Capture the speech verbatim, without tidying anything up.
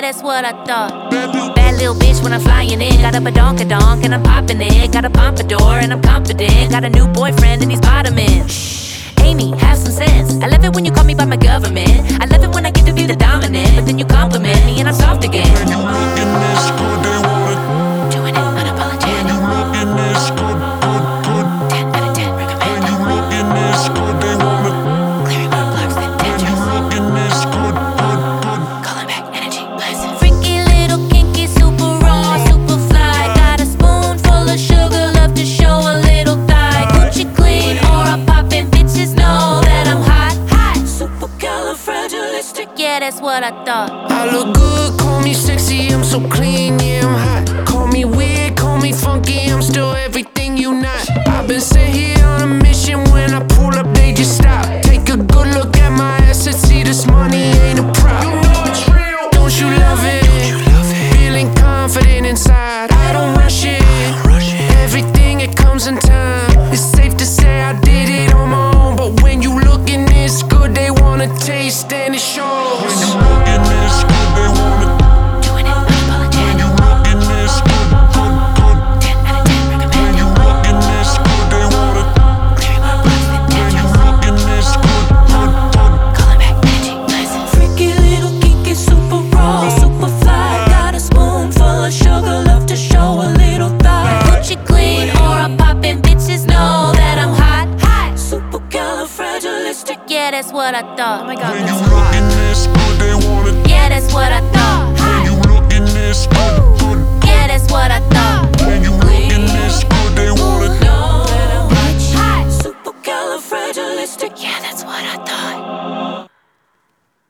that's what I thought. Bad little bitch when I'm flying in. Got a badonkadonk and I'm popping it. Got a pompadour and I'm confident. Got a new boyfriend and he's bottoming. Amy, have some sense. I love it when you call me by my government. I love it when I get to be the dominant. But then you compliment me and I'm soft again. When you looking this good, they want it. Doing it unapologetic. When you looking this good, good, good. ten out of ten recommend. When you looking this good, they want it. Clearing my plugs, then When you Tetris. looking this good, good, good. Calling back energy, blessing. Freaky little kinky, super raw, super fly. Got a spoon full of sugar, love to show a little thigh. Gucci clean or a poppin', bitches know that I'm hot, hot. Supercalifragilistic, yeah, that's what I thought. I look good, call me sexy, I'm so clean, yeah, I'm hot. Call me weird, call me funky, I'm still everything you not. I've been sent here on a mission, when I pull up, they just stop. Take a good look at my ass and see this money ain't a prop. You know it's real, don't you love it? Feeling confident inside, I don't rush it. Everything, it comes in time. It's safe to say I did it on my own, but when you looking this good, they wanna taste and it shows. When you looking this good, they want it. Doing it unapologetic. When you looking this good, good, good. ten out of ten When recommend. you looking this good, they want it. Clearing my plugs, then When you Tetris. looking this good, good, good. Calling back energy, blessing. Freaky little kinky, super raw, super fly. Got a spoon full of sugar, love to show a little thigh. Gucci clean or a poppin', bitches know that I'm hot, hot. Supercalifragilistic, yeah, that's what I thought. Oh my god, When you that's hot. looking this good, they want it.